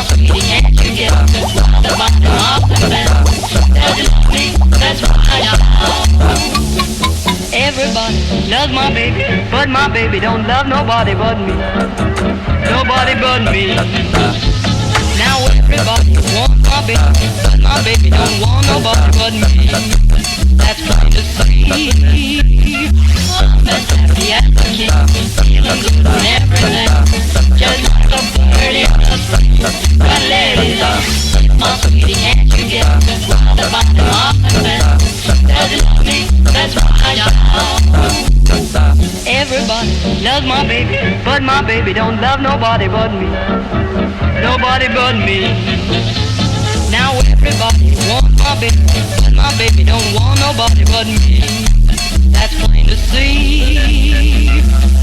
sweetie, can't you get the bottom off the bed? Does you love me? That's why everybody loves my baby, but my baby don't love nobody but me. Nobody but me. Now everybody wants my baby, but my baby don't want nobody but me. That's plain to see. I'm as happy as a king, feeling good on everything, just like a bird in the spring. But ladies, my sweetie, can't you get the bottom off the bed? Does you love me? That's why everybody loves my baby, but my baby don't love nobody but me. Nobody but me. Now everybody wants my baby, but my baby don't want nobody but me. That's plain to see.